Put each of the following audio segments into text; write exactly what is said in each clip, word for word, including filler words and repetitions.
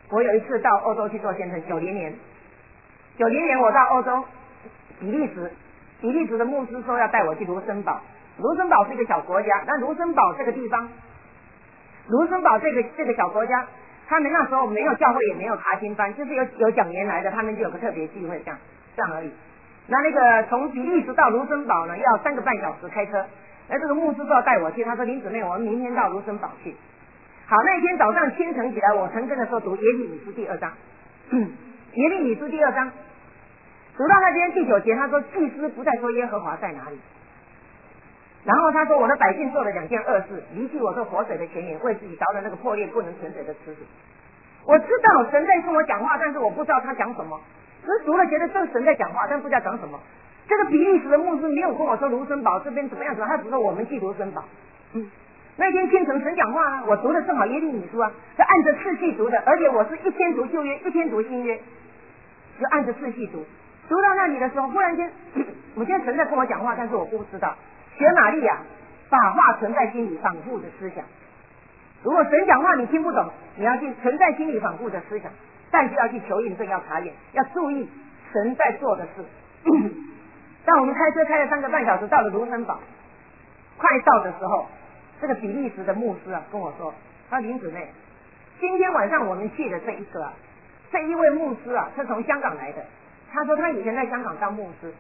我有一次到欧洲去做见证，九零年，九零年我到欧洲比利时，比利时的牧师说要带我去卢森堡。卢森堡是一个小国家，那卢森堡这个地方，卢森堡这个这个小国家，他们那时候没有教会，也没有查经班，就是有有讲员来的，他们就有个特别聚会，这样这样而已。那那个从比利时到卢森堡呢，要三个半小时开车。那这个牧师说要带我去，他说林姊妹，我们明天到卢森堡去。好，那天早上清晨起来，我晨更的时候读耶利米书第二章，嗯，耶利米书第二章，读到那边第九节，他说祭司不再说耶和华在哪里。然后他说我的百姓做了两件恶事，离弃我这活水的泉源，为自己凿了那个破裂不能存水的池子。我知道神在跟我讲话，但是我不知道他讲什么。只读了觉得这是神在讲话，但不知道讲什么。这个比利时的牧师没有跟我说卢森堡这边怎么样怎么样，他只说我们去卢森堡。嗯，那天清晨神讲话啊，我读的正好耶利米书啊，是按着次序读的，而且我是一天读旧约，一天读新约，就按着次序读。读到那里的时候，忽然间，我觉得神在跟我讲话，但是我不知道。学玛利亚，把话存在心里，反复的思想。如果神讲话你听不懂，你要去存在心里，反复的思想，但是要去求印证，要查验，要注意神在做的事。当我们开车开了三个半小时，到了卢森堡，快到的时候，这个比利时的牧师啊跟我说，他说林姊妹，今天晚上我们去的这一个啊，这一位牧师啊是从香港来的，他说他以前在香港当牧师。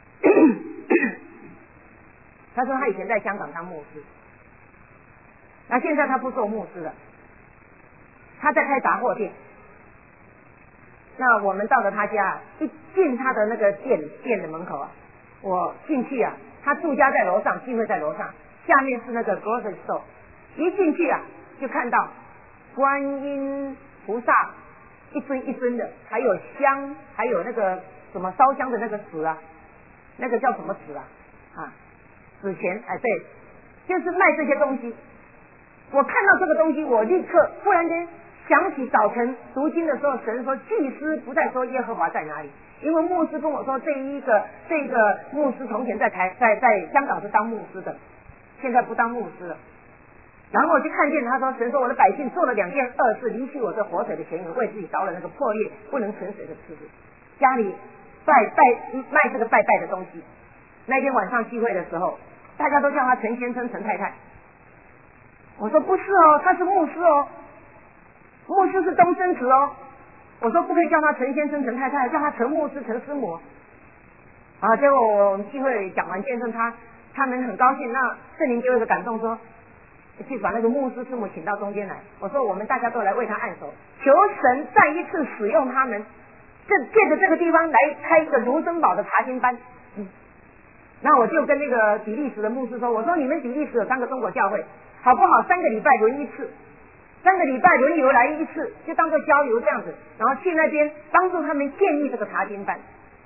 他说他以前在香港当牧师，那现在他不做牧师了，他在开杂货店。那我们到了他家，一进他的那个店店的门口啊，我进去啊，他住家在楼上，聚会在楼上，下面是那个 grocery store。一进去啊，就看到观音菩萨一尊一尊的，还有香，还有那个什么烧香的那个纸啊，那个叫什么纸啊？啊。纸钱，哎，对，就是卖这些东西。我看到这个东西，我立刻忽然间想起早晨读经的时候，神说祭司不再说耶和华在哪里，因为牧师跟我说，这一个这个牧师从前在台在在香港是当牧师的，现在不当牧师了。然后我就看见他说，神说我的百姓做了两件恶事，离弃我这活水的泉源，为自己凿了那个破裂不能存水的池子，家里拜拜卖这个拜拜的东西。那天晚上聚会的时候，大家都叫他陈先生陈太太，我说不是哦，他是牧师哦，牧师是终身职哦，我说不可以叫他陈先生陈太太，叫他陈牧师陈师母。啊，结果我们聚会讲完见证，他他们很高兴，那圣灵给我一个感动说，去把那个牧师师母请到中间来。我说我们大家都来为他按手，求神再一次使用他们，这借着这个地方来开一个卢森堡的查经班。嗯，那我就跟那个比利时的牧师说，我说你们比利时有三个中国教会，好不好？三个礼拜轮一次，三个礼拜轮流来一次，就当做交流这样子，然后去那边帮助他们建立这个查经班。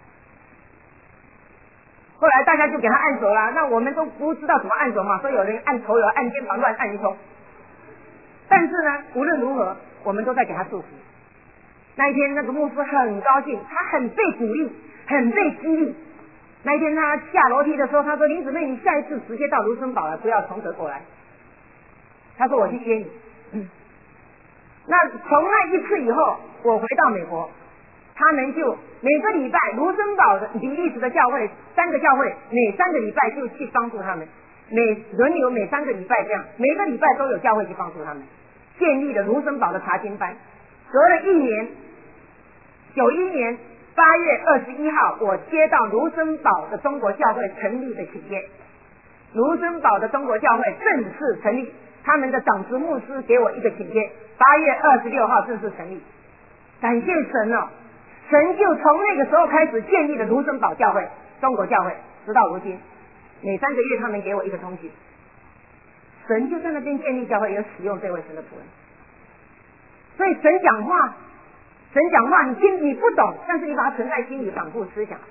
后来大家就给他按手啦，那我们都不知道怎么按手嘛，所以有人按头，有人按肩膀，乱按一通。但是呢，无论如何，我们都在给他祝福。那一天，那个牧师很高兴，他很被鼓励，很被激励。那一天他下楼梯的时候，他说：“林姊妹，你下一次直接到卢森堡来，不要从德国来。”他说：“我去接你。”嗯，那从那一次以后，我回到美国。他们就每个礼拜卢森堡的比利时的教会三个教会，每三个礼拜就去帮助他们，每轮流每三个礼拜这样，每个礼拜都有教会去帮助他们，建立了卢森堡的查经班。隔了一年，九一年八月二十一号，我接到卢森堡的中国教会成立的请柬，卢森堡的中国教会正式成立，他们的长执牧师给我一个请柬，八月二十六号正式成立，感谢神哦。神就从那个时候开始建立了卢森堡教会，中国教会，直到如今，每三个月他们给我一个通讯。神就在那边建立教会，也使用这位神的仆人。所以神讲话，神讲话，你听你不懂，但是你把它存在心里，反复思想。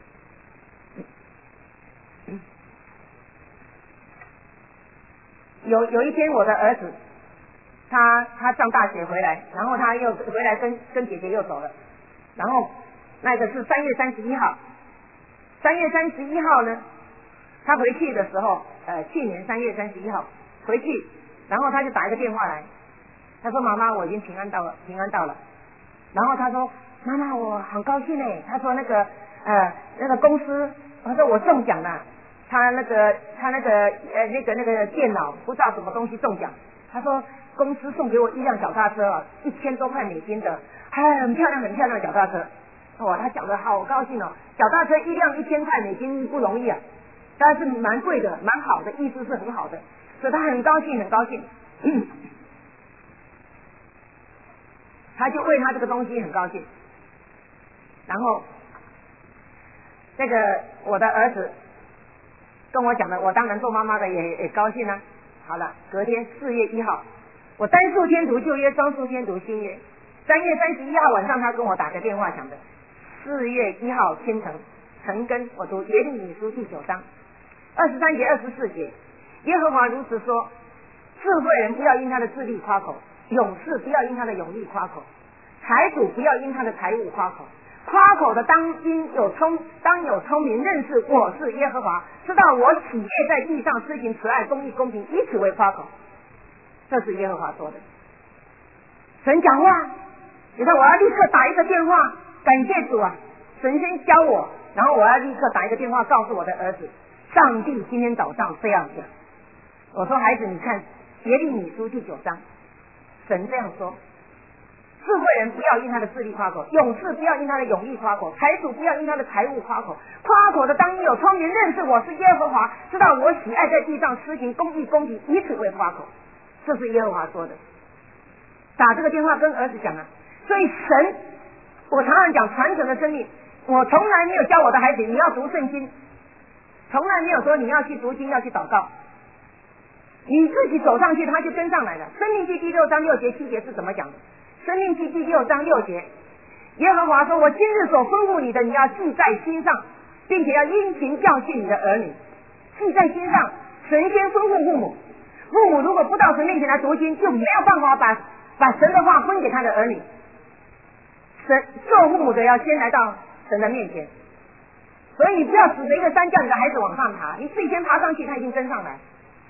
有有一天，我的儿子，他他上大学回来，然后他又回来跟跟姐姐又走了。然后那个是三月三十一号，三月三十一号呢，他回去的时候，呃，去年三月三十一号回去，然后他就打一个电话来， 他说妈妈我已经平安到了，平安到了。然后他说妈妈我很高兴哎，他说那个呃那个公司，他说我中奖了，他那个他那个呃那个那个电脑不知道什么东西中奖，他说公司送给我一辆脚踏车啊，一千多块美金的，很漂亮很漂亮的脚踏车。哇，他讲的好高兴哦，脚踏车一辆一千块美金不容易啊，但是蛮贵的，蛮好的，意思是很好的，所以他很高兴很高兴。嗯他就为他这个东西很高兴，然后这个我的儿子跟我讲的，我当然做妈妈的也也高兴啊。好了，隔天四月一号，我单数天读旧约，双数天读新约。三月三十一号晚上，他跟我打个电话讲的。四月一号清晨，晨更我读耶利米书第九章二十三节、二十四节，耶和华如此说：智慧人不要因他的智力夸口。勇士不要因他的勇力夸口，财主不要因他的财物夸口。夸口的当因有聪，当有聪明，认识我是耶和华，知道我喜悦在地上施行慈爱、公义、公平，以此为夸口。这是耶和华说的。神讲话，你看我要立刻打一个电话，感谢主啊！神先教我，然后我要立刻打一个电话告诉我的儿子，上帝今天早上这样讲。我说孩子，你看耶利米书第九章。神这样说：智慧人不要因他的智力夸口，勇士不要因他的勇力夸口，财主不要因他的财物夸口。夸口的当因有聪明，认识我是耶和华，知道我喜爱在地上施行公义、公平，以此为夸口。这是耶和华说的。打这个电话跟儿子讲啊，所以神，我常常讲传承的生命，我从来没有教我的孩子你要读圣经，从来没有说你要去读经要去祷告。你自己走上去，他就跟上来了。生命记第六章六节七节是怎么讲的？生命记第六章六节，耶和华说：我今日所吩咐你的，你要记在心上，并且要殷勤教训你的儿女。记在心上，神先吩咐父母，父母如果不到神面前来读经，就没有办法把把神的话分给他的儿女。神做父母的要先来到神的面前，所以你不要指着一个山叫你的孩子往上爬，你自己先爬上去，他已经跟上来。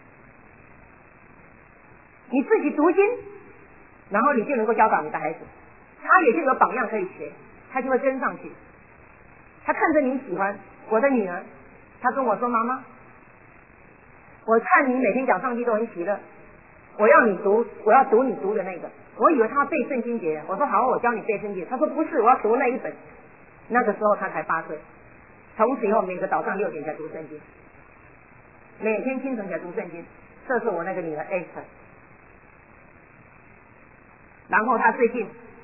你自己读经，然后你就能够教导你的孩子，他也就有榜样可以学，他就会跟上去。他看着你喜欢，我的女儿，她跟我说：妈妈，我看你每天讲上帝都很喜乐，我要你读，我要读你读的那个。我以为他背圣经节，我说好，我教你背圣经。他说不是，我要读那一本。那个时候他才八岁，从此以后每个早上六点才读圣经，每天清晨才读圣经。这是我那个女儿 Esther。然后他最近，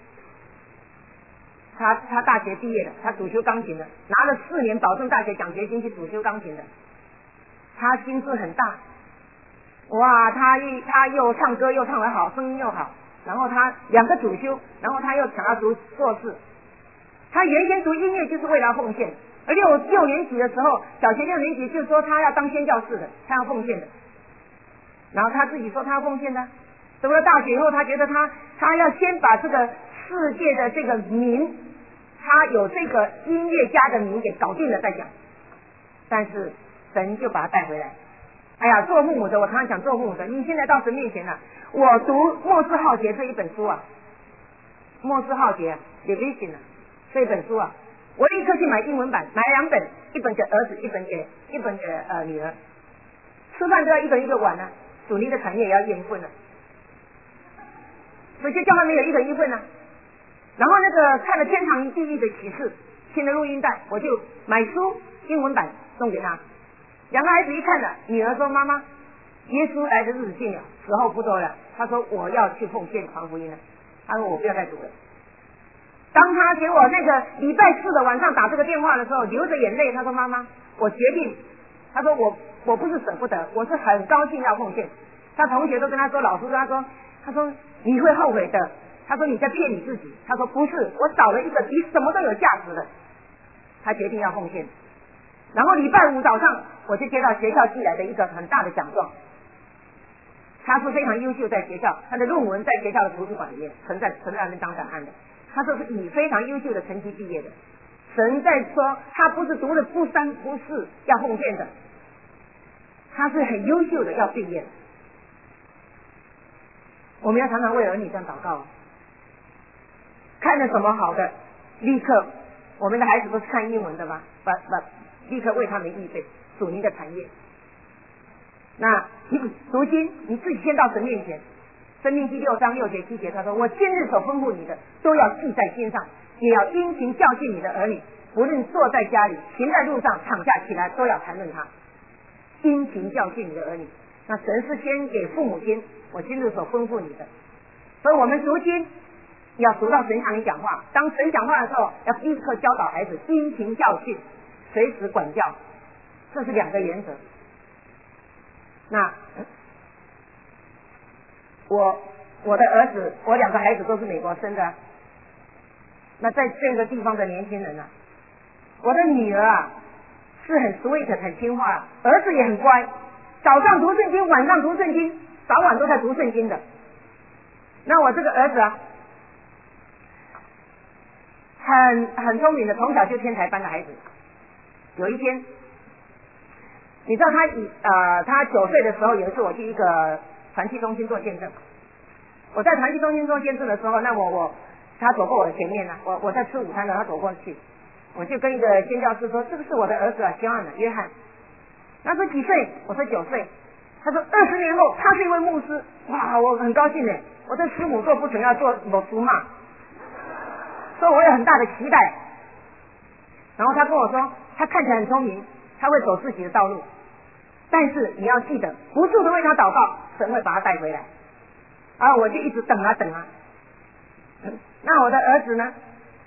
他他大学毕业了，他主修钢琴的，拿了四年保证大学奖学金去主修钢琴的。他心思很大，哇，他一他又唱歌又唱得好，声音又好，然后他两个主修，然后他又想要读硕士。他原先读音乐就是为了奉献，而六六年级的时候，小学六年级就说他要当宣教士的，他要奉献的。然后他自己说他要奉献的。读了大学以后，他觉得他他要先把这个世界的这个名，他有这个音乐家的名给搞定了再讲。但是神就把他带回来。哎呀，做父母的，我常常讲做父母的，你现在到神面前了。我读《末世浩劫》这一本书啊，《末世浩劫》Division 啊，这一本书啊，我立刻去买英文版，买两本，一本给儿子，一本给一本给呃女儿。吃饭都要一个一个碗呢、啊，属灵的产业也要一人份了。所以就叫他们有一人一份呢、啊。然后那个看了天堂地狱的启示，听了录音带，我就买书英文版送给他。两个孩子一看了，女儿说：妈妈，耶稣来的日子近了，时候不多了。他说我要去奉献传福音了。他说我不要再读了。当他给我那个礼拜四的晚上打这个电话的时候，流着眼泪，他说：妈妈，我决定。他说我我不是舍不得，我是很高兴要奉献。他同学都跟他说，老师跟他说，他说你会后悔的。他说你在骗你自己。他说不是，我找了一个比什么都有价值的。他决定要奉献。然后礼拜五早上，我就接到学校寄来的一个很大的奖状。他是非常优秀，在学校，他的论文在学校的图书馆里面存在存在那张档案的。他说是以非常优秀的成绩毕业的。神在说，他不是读了不三不四要奉献的，他是很优秀的要毕业的。 我们要常常为儿女这样祷告，看了什么好的，立刻我们的孩子都是看英文的吧，把把立刻为他们预备属灵的产业。那如今你自己先到神面前，申命记六章六节七节他说，我今日所吩咐你的都要记在心上，也要殷勤教训你的儿女，不论坐在家里行在路上躺下起来都要谈论他。殷勤教训你的儿女，那神是先给父母亲，我今日所吩咐你的，所以我们读经要读到神向你讲话，当神讲话的时候要立刻教导孩子，殷勤教训，随时管教，这是两个原则。那我我的儿子，我两个孩子都是美国生的，那在这个地方的年轻人啊，我的女儿啊是很 sweet 很听话，儿子也很乖，早上读圣经，晚上读圣经，早晚都在读圣经的。那我这个儿子啊很很聪明的，从小就天才班的孩子。有一天你知道他以呃他九岁的时候，有一次我去一个团契中心做见证，我在团契中心做见证的时候，那我我他走过我的前面呢、啊，我我在吃午餐的，他走过去，我就跟一个宣教师说，这个是我的儿子啊，约翰啊，约翰。他说几岁？我说九岁。他说二十年后他是一位牧师。哇，我很高兴呢，我这师母做不成要做我叔嘛，所以我有很大的期待。然后他跟我说，他看起来很聪明，他会走自己的道路，但是你要记得不住的为他祷告，神会把他带回来。啊，我就一直等啊等啊。那我的儿子呢？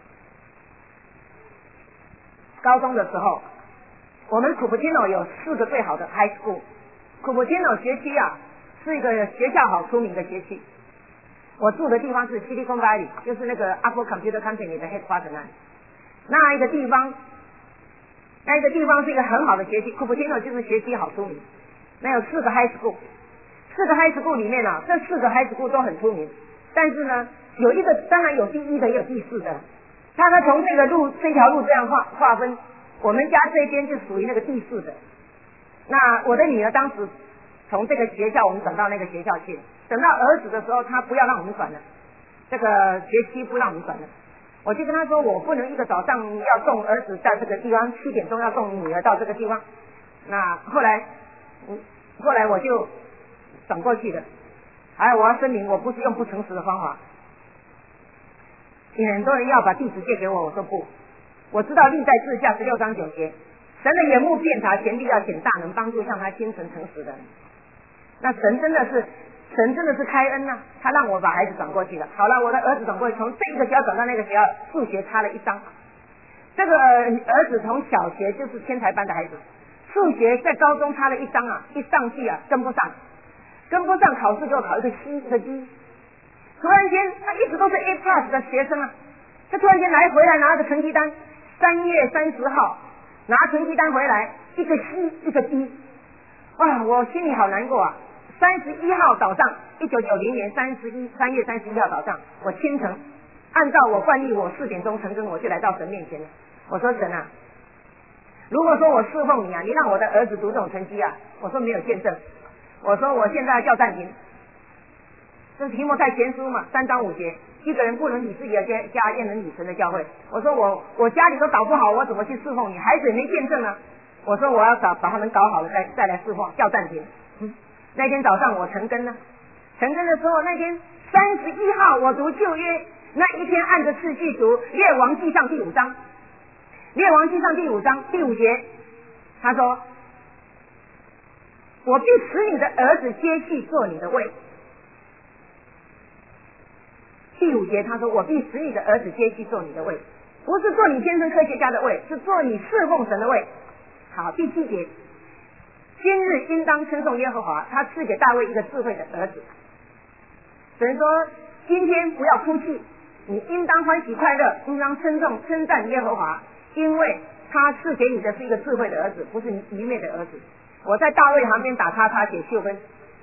高中的时候，我们库布金诺有四个最好的 high school。库布金诺学区啊，是一个学校好出名的学区。我住的地方是 Silicon Valley， 就是那个 Apple Computer Company 的 headquarters 那里。那一个地方，那一个地方是一个很好的学区，库布金诺就是学区好出名。那有四个 high school， 四个 high school 里面啊，这四个 high school 都很出名。但是呢，有一个当然有第一的，也有第四的。他呢从这个路这条路这样划划分，我们家这边就属于那个第四的。那我的女儿当时从这个学校我们转到那个学校去，等到儿子的时候，他不要让我们转了，这个学期不让我们转了。我就跟他说，我不能一个早上要送儿子在这个地方，七点钟要送女儿到这个地方。那后来，嗯，后来我就转过去了。还有我要声明，我不是用不诚实的方法。很多人要把地址借给我，我说不。我知道历代志下十六章九节，神的眼目遍察，前地要显大能，帮助向他心存诚实的人。那神真的是，神真的是开恩啊，他让我把孩子转过去了。好了，我的儿子转过去，从这个学校转到那个学校，数学差了一章。这个儿子从小学就是天才班的孩子，数学在高中差了一章啊，一上去啊跟不上，跟不上，考试给我考一个 C 一个 D。突然间，他一直都是 A plus 的学生啊，他突然间来回来拿个成绩单，三月三十号拿成绩单回来，一个 C 一个 D， 哇，我心里好难过啊！三十一号早上，一九九零年三十一三月三十一号早上，我清晨按照我惯例，我四点钟晨更，我就来到神面前了。我说神啊，如果说我侍奉你啊，你让我的儿子读这种成绩啊，我说没有见证，我说我现在叫暂停。这是提摩太前书嘛，三章五节，一个人不能理自己的家，家焉能理神的教会？我说我我家里都搞不好，我怎么去侍奉你？孩子也没见证啊。我说我要找把他们搞好了再再来侍奉，叫暂停。嗯，那天早上我晨更呢，晨更的时候，那天三十一号我读旧约，那一天按着次序读列王记上第五章，列王记上第五章第五节，他说：我必使你的儿子接续做你的位。第五节他说，我必使你的儿子接续做你的位，不是做你天生科学家的位，是做你侍奉神的位。好，第七节，今日应当称颂耶和华，他赐给大卫一个智慧的儿子。神说，今天不要哭泣，你应当欢喜快乐，应当称颂称赞耶和华，因为他赐给你的是一个智慧的儿子，不是你愚昧的儿子。我在大卫旁边打叉叉写秀分。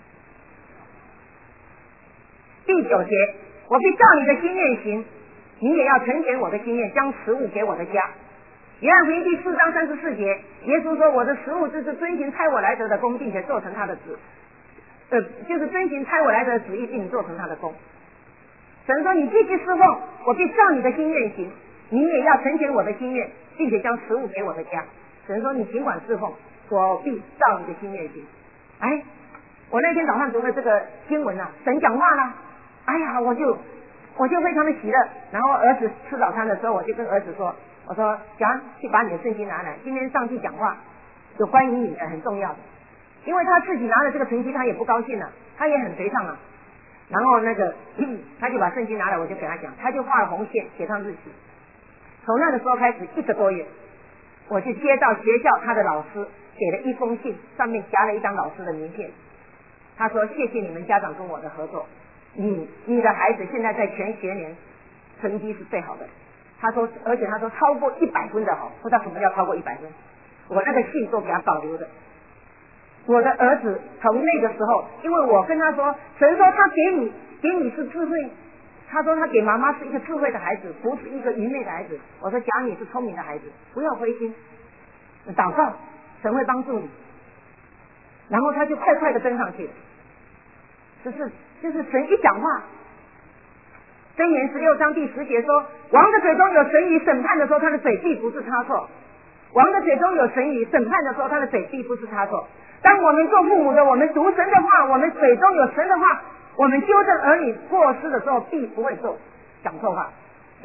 第九节，我必照你的心愿行，你也要成全我的心愿，将食物给我的家。约翰福音第四章三十四节，耶稣说，我的食物就是遵行差我来得的功，并且做成他的旨呃，就是遵行差我来的旨意，并做成他的功。神说你继续侍奉，我必照你的心愿行，你也要成全我的心愿，并且将食物给我的家。神说你尽管侍奉，我必照你的心愿行。哎，我那天早上读了这个经文啊，神讲话了，哎呀，我就我就非常的喜乐。然后儿子吃早餐的时候，我就跟儿子说，我说讲去把你的圣经拿来，今天上去讲话有关于你的很重要的。因为他自己拿了这个成绩，他也不高兴了，他也很颓丧了。然后那个他就把圣经拿来，我就给他讲，他就画了红线，写上日期。从那个时候开始一个多月，我就接到学校他的老师给了一封信，上面夹了一张老师的名片。他说谢谢你们家长跟我的合作，你你的孩子现在在全学年成绩是最好的。他说而且他说超过一百分的好，不知道什么叫超过一百分，我那个信都给他保留的。我的儿子从那个时候，因为我跟他说，神说他给你给你是智慧，他说他给妈妈是一个智慧的孩子，不是一个愚昧的孩子。我说讲你是聪明的孩子，不要灰心，祷告，神会帮助你。然后他就快快的跟上去了，就是就是神一讲话，箴言十六章第十节说，王的嘴中有神语，审判的时候他的嘴必不是差错。王的嘴中有神语，审判的时候他的嘴必不是差错。当我们做父母的，我们读神的话，我们嘴中有神的话，我们纠正儿女过失的时候，必不会做讲错话。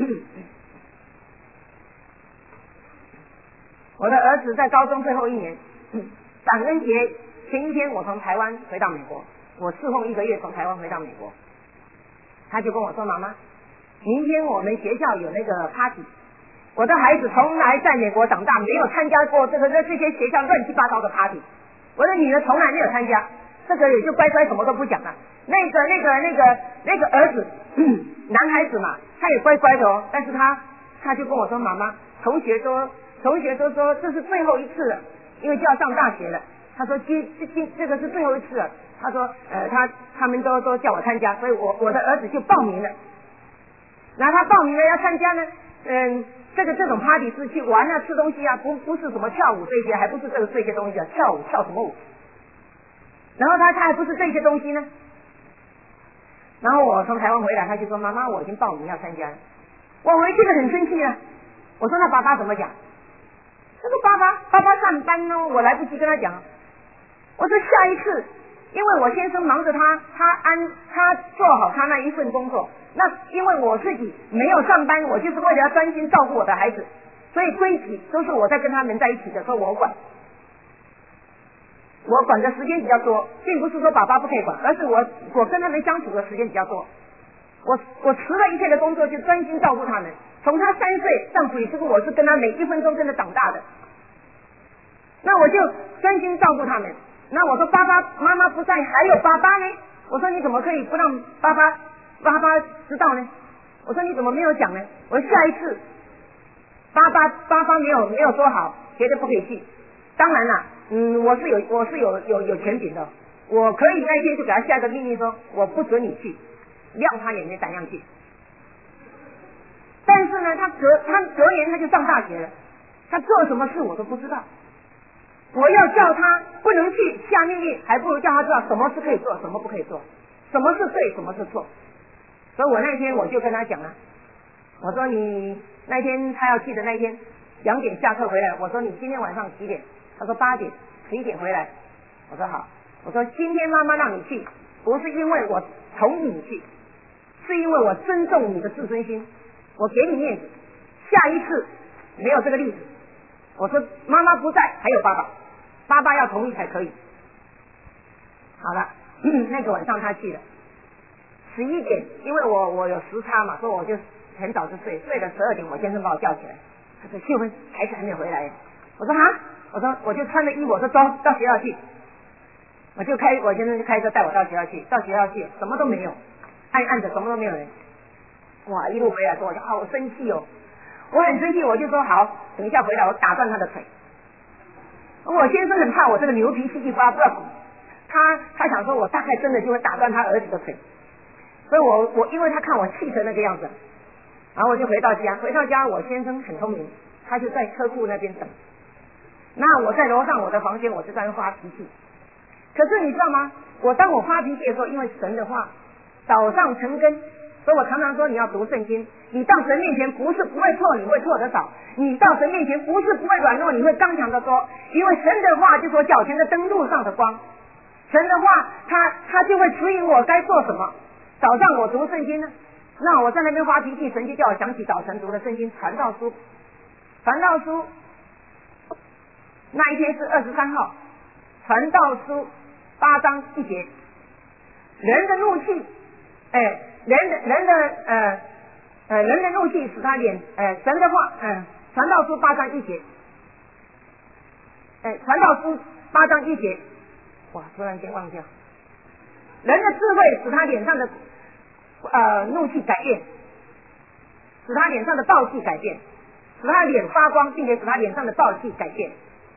我的儿子在高中最后一年，感恩节前一天，我从台湾回到美国，我侍奉一个月，从台湾回到美国，他就跟我说，妈妈，明天我们学校有那个 party， 我的孩子从来在美国长大，没有参加过这个这些学校乱七八糟的 party。我的女儿从来没有参加，这个也就乖乖什么都不讲了。那个那个那个那个儿子，嗯，男孩子嘛，他也乖乖的哦。但是他他就跟我说，妈妈，同学说同学都说这是最后一次了，因为就要上大学了。他说今今这个是最后一次了。他说呃他他们都都叫我参加，所以我我的儿子就报名了。然后他报名了要参加呢，嗯。这个这种 party 是去玩啊，吃东西啊，不不是什么跳舞这些，还不是这个这些东西啊，跳舞跳什么舞？然后他他还不是这些东西呢。然后我从台湾回来，他就说妈妈，我已经报名要参加了。我回去了很生气啊，我说那爸爸怎么讲？他说爸爸爸爸上班哦，我来不及跟他讲。我说下一次，因为我先生忙着他他安他做好他那一份工作。那因为我自己没有上班，我就是为了要专心照顾我的孩子，所以规矩都是我在跟他们在一起的时候我管，我管的时间比较多，并不是说爸爸不可以管，而是我我跟他们相处的时间比较多。我我辞了一切的工作，就专心照顾他们。从他三岁上水之后，我是跟他每一分钟跟他长大的，那我就专心照顾他们。那我说爸爸妈妈不在，还有爸爸呢？我说你怎么可以不让爸爸爸爸知道呢？我说你怎么没有讲呢？我说下一次爸爸爸爸没有没有说好，绝对不可以去。当然了，嗯，我是有我是有有有权柄的，我可以那一天就给他下一个命令说，我不准你去，谅他也没胆量去。但是呢，他隔他隔年他就上大学了，他做什么事我都不知道。我要叫他不能去下命令，还不如叫他知道什么是可以做，什么不可以做，什么是对，什么是错。所以我那天我就跟他讲了，我说你那天他要去的那一天两点下课回来，我说你今天晚上几点？他说八点，十一点回来。我说好，我说今天妈妈让你去，不是因为我同意你去，是因为我尊重你的自尊心，我给你面子。下一次没有这个例子。我说妈妈不在，还有爸爸，爸爸要同意才可以。好了，嗯、那个晚上他去了，十一点，因为我我有时差嘛，所以我就很早就睡，睡了十二点，我先生把我叫起来，他说秀芬，孩子还没有回来。我说哈，我说我就穿着衣服，我说走到学校去，我就开我先生就开车带我到学校去，到学校去什么都没有，暗暗的什么都没有人。哇，一路回来说我就好生气哦，我很生气，我就说好，等一下回来我打断他的腿。我先生很怕我这个牛脾气一发不要他他想说我大概真的就会打断他儿子的腿，所以我我因为他看我气成那个样子，然后我就回到家，回到家我先生很聪明，他就在车库那边等。那我在楼上我的房间，我就在那发脾气。 可是你知道吗？我当我发脾气的时候，因为神的话早上成根，所以我常常说你要读圣经。你到神面前不是不会错，你会错得少；你到神面前不是不会软弱，你会刚强得多。因为神的话就说脚前的灯路上的光，神的话他他就会指引我该做什么。早上我读圣经呢，那我在那边发脾气，神就叫我想起早晨读的圣经传道书，传道书那一天是二十三号，传道书八章一节，人的怒气，哎，人的人的呃呃人的怒气使他脸，呃神的话，嗯、呃，传道书八章一节，哎，传道书八章一节，哇，突然间忘掉，人的智慧使他脸上的呃怒气改变，使他脸上的暴气改变，使他脸发光，并且使他脸上的暴气改变。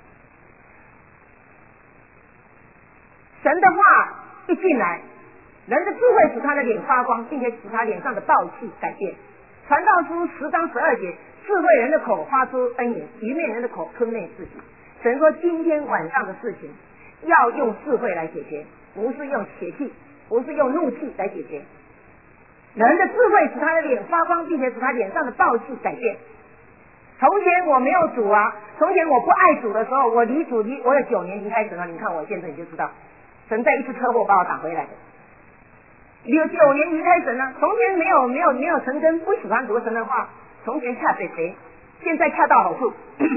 神的话一进来，人的智慧使他的脸发光，并且使他脸上的暴气改变。传道书十章十二节，智慧人的口发出恩言，愚昧人的口吞灭自己。神说今天晚上的事情要用智慧来解决，不是用血气，不是用怒气来解决。人的智慧使他的脸发光，并且使他脸上的暴气改变。从前我没有主啊，从前我不爱主的时候，我离主离我有九年离开神了。你看我现在你就知道，神在一次车祸把我打回来的。有九年离开神了，从前没有没有没有成根，不喜欢读神的话，从前恰谁谁，现在恰到好处。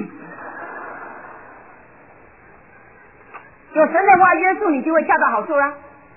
有神的话约束你，就会恰到好处啦。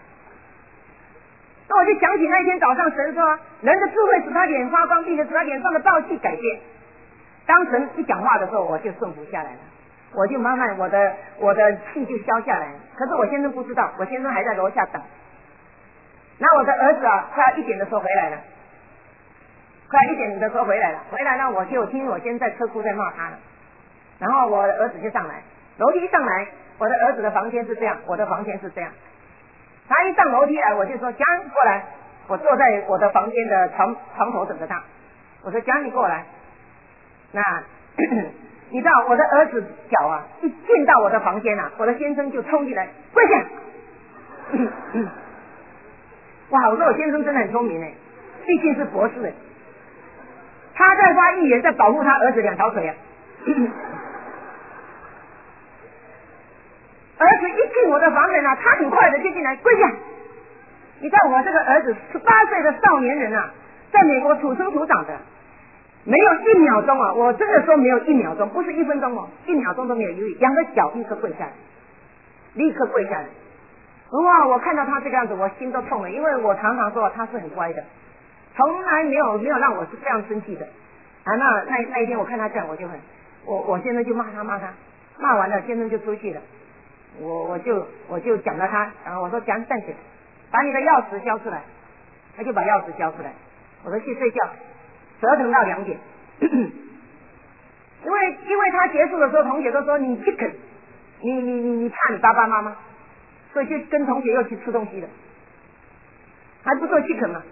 那我就想起那一天早上神说，人的智慧使他脸发光，并且使他脸上的暴气改变。当神一讲话的时候，我就顺服下来了，我就慢慢我的我的气就消下来了。可是我先生不知道，我先生还在楼下等。那我的儿子啊，快要一点的时候回来了，快要一点的时候回来了，回来呢我就听我先生在车库在骂他了，然后我的儿子就上来，楼梯上来，我的儿子的房间是这样，我的房间是这样。他一上楼梯来，我就说江过来，我坐在我的房间的床床头等着他。我说江你过来，那你知道我的儿子脚啊，一进到我的房间啊，我的先生就冲进来跪下。嗯嗯、哇，我说我先生真的很聪明哎，毕竟是博士哎，他在发预言，在保护他儿子两条腿啊。儿子一进我的房门啊，他很快的就进来跪下。你知道我这个儿子十八岁的少年人啊，在美国土生土长的，没有一秒钟啊，我真的说没有一秒钟，不是一分钟哦，一秒钟都没有犹豫，两个脚立刻跪下来，立刻跪下来。哇，我看到他这个样子，我心都痛了，因为我常常说他是很乖的，从来没有没有让我是这样生气的啊。那那那一天我看他这样，我就很，我我先生就骂他骂他，骂完了先生就出去了。我我就我就讲了他，然后我说讲站起来，把你的钥匙交出来，他就把钥匙交出来。我说去睡觉，折腾到两点，因为因为他结束的时候，同学都说你不肯，你你你你怕你爸爸妈妈，所以就跟同学又去吃东西了，还不做去肯嘛，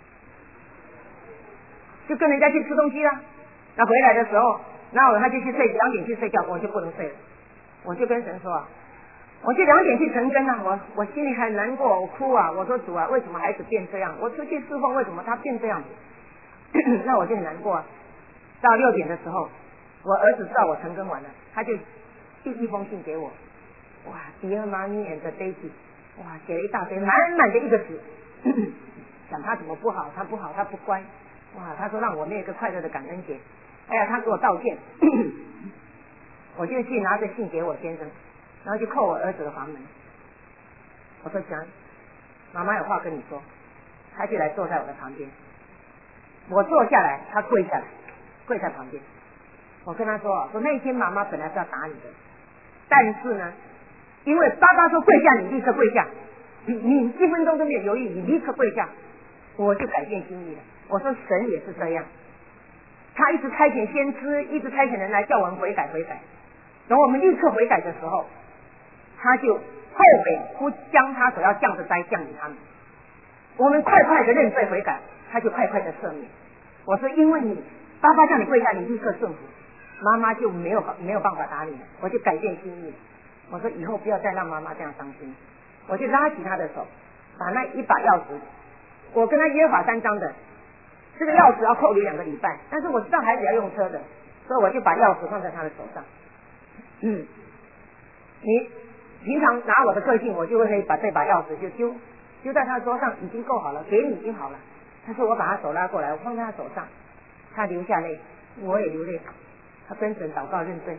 就跟人家去吃东西了。那回来的时候，然后他就去睡，两点去睡觉，我就不能睡了，我就跟神说啊。我就两点去成根啊，我我心里很难过，我哭啊，我说主啊，为什么孩子变这样？我出去侍奉，为什么他变这样子？那我就很难过啊。到六点的时候，我儿子知道我成根完了，他就递一封信给我，哇 ，Dear Mommy and Daddy， 哇，写了一大堆，满满的一个纸，讲他怎么不好，他不好，他不乖，哇，他说让我那个快乐的感恩节，哎呀，他给我道歉，我就去拿着信给我先生。然后就扣我儿子的房门，我说讲，妈妈有话跟你说，他就来坐在我的旁边，我坐下来，他跪下来，跪在旁边，我跟他说，说那一天妈妈本来是要打你的，但是呢，因为爸爸说跪下，你立刻跪下，你你一分钟都没有犹豫，你立刻跪下，我就改变心意了。我说神也是这样，他一直差遣先知，一直差遣人来叫我们悔改悔改，等我们立刻悔改的时候，他就后悔不将他所要降的灾降给他们，我们快快的认罪悔改，他就快快的赦免。我说因为你爸爸叫你跪下，你立刻顺服，妈妈就没有没有办法打你了，我就改变心意。我说以后不要再让妈妈这样伤心， 我就拉起他的手，把那一把钥匙，我跟他约法三章的，这个钥匙要扣留两个礼拜，但是我知道孩子要用车的，所以我就把钥匙放在他的手上。嗯，你平常拿我的个性，我就会可以把这把钥匙就丢丢在他的桌上，已经够好了，给你已经好了。但是我把他手拉过来，我放在他手上，他流下泪，我也流泪，他跟神祷告认罪。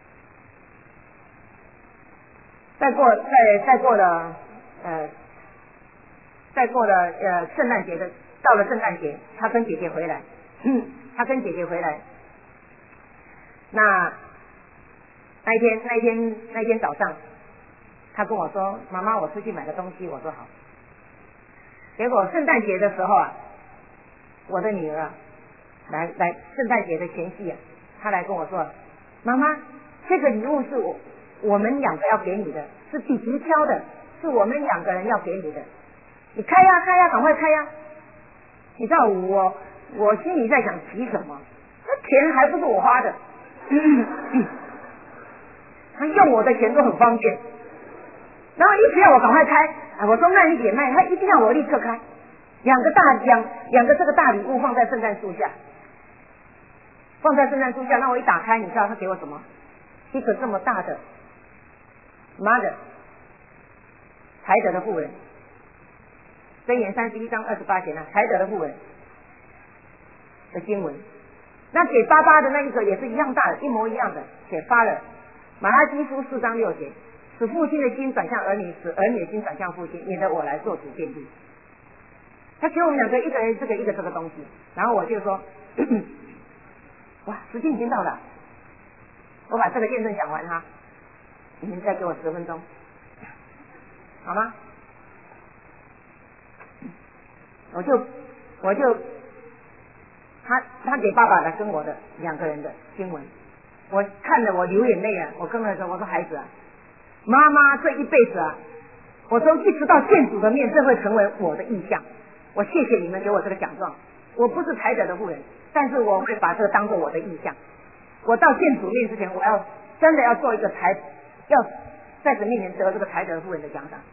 再过再再过了呃，再过了呃圣诞节的，到了圣诞节，他跟姐姐回来，嗯，他跟姐姐回来，那那一天那一天那一天早上，他跟我说：“妈妈，我出去买个东西。”我说好。结果圣诞节的时候啊，我的女儿啊，来来圣诞节的前夕啊，她来跟我说：“妈妈，这个礼物是我我们两个要给你的，是弟弟挑的，是我们两个人要给你的，你开呀开呀，赶快开呀！”你知道我我心里在想急什么？那钱还不是我花的，他用我的钱都很方便，然后一直要我赶快开，啊，我说那你也卖，他一定要我立刻开。两个大两两个这个大礼物放在圣诞树下，放在圣诞树下，那我一打开，你知道他给我什么？一个这么大的妈的才德的妇人，箴言三十一章二十八节呢，才德的妇人的经文。那给爸爸的那一个也是一样大的，一模一样的，写发了马拉基书四章六节，使父亲的心转向儿女，使儿女的心转向父亲，免得我来做主奠定。他给我们两个一个人这个一个这个东西，然后我就说咳咳哇，时间已经到了，我把这个见证讲完哈，你们再给我十分钟好吗？我就我就他他给爸爸的跟我的两个人的经文，我看了我流眼泪啊！我跟他说，我说孩子啊，妈妈这一辈子啊，我说一直到见主的面，这会成为我的意向。我谢谢你们给我这个奖状，我不是才德的妇人，但是我会把这个当做我的意向。我到见主面之前，我要真的要做一个才，要在神面前得这个才德妇人的奖赏。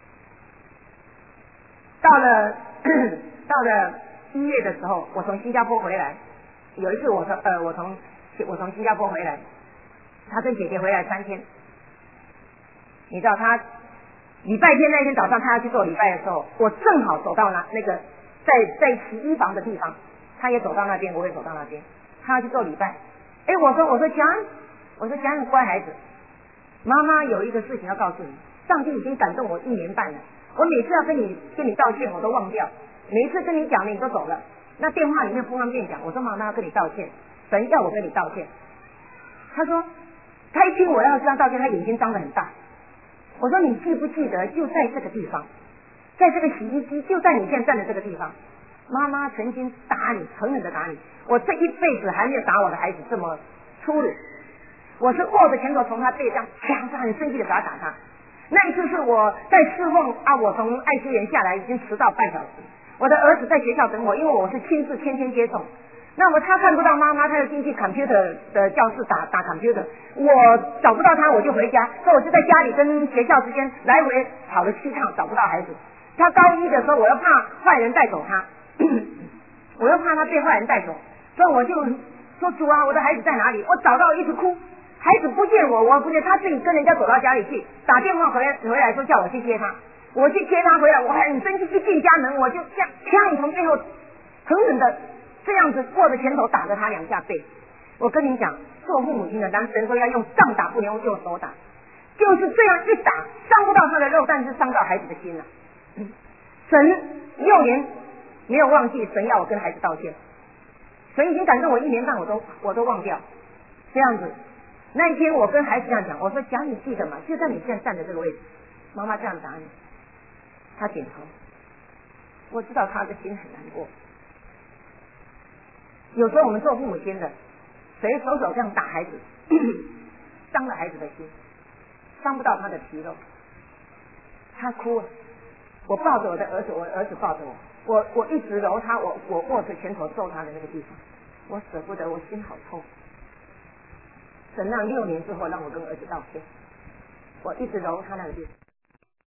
到了到了一月的时候，我从新加坡回来，有一次我从呃我从我从新加坡回来，他跟姐姐回来三天，你知道他礼拜天那天早上他要去做礼拜的时候，我正好走到那那个在在洗衣房的地方，他也走到那边，我也走到那边，他要去做礼拜。哎，我说我说强，我说强，乖孩子，妈妈有一个事情要告诉你，上帝已经感动我一年半了，我每次要跟你跟你道歉我都忘掉，每一次跟你讲了你都走了，那电话里面不方便讲，我说妈妈要跟你道歉，神要我跟你道歉。他说他一听我要跟他道歉，他眼睛张得很大。我说你记不记得就在这个地方，在这个洗衣机，就在你现在站的这个地方，妈妈曾经打你，狠狠的打你，我这一辈子还没有打我的孩子这么粗鲁，我是握着拳头从他背上呛，是很生气的把他打他。那一次是我在侍奉啊，我从爱心园下来已经迟到半小时，我的儿子在学校等我，因为我是亲自天天接送。那么他看不到妈妈，他就进去 computer 的教室打打 computer， 我找不到他我就回家，所以我就在家里跟学校之间来回跑了七趟，找不到孩子。他高一的时候，我又怕坏人带走他，我又怕他被坏人带走，所以我就说主啊，我的孩子在哪里？我找到一直哭，孩子不见我，我不见他自己跟人家走到家里去，打电话回来回来说叫我去接他，我去接他回来，我很生气，一进家门我就这样啪从背后狠狠的这样子握着拳头打了他两下背。我跟你讲，做父母亲的，当神说要用杖打，不能用手打，就是这样一打，伤不到他的肉，但是伤到孩子的心了。神六年没有忘记，神要我跟孩子道歉，神已经感动我一年半，我都我都忘掉。这样子，那一天我跟孩子这样讲，我说讲你记得吗？就在你现在站的这个位置，妈妈这样打你，他点头，我知道他的心很难过。有时候我们做父母亲的，谁手手这样打孩子，伤了孩子的心，伤不到他的皮肉，他哭了。我抱着我的儿子，我儿子抱着我，我我一直揉他，我我握着拳头揍他的那个地方，我舍不得，我心好痛。神让六年之后让我跟儿子道歉，我一直揉他那个地方。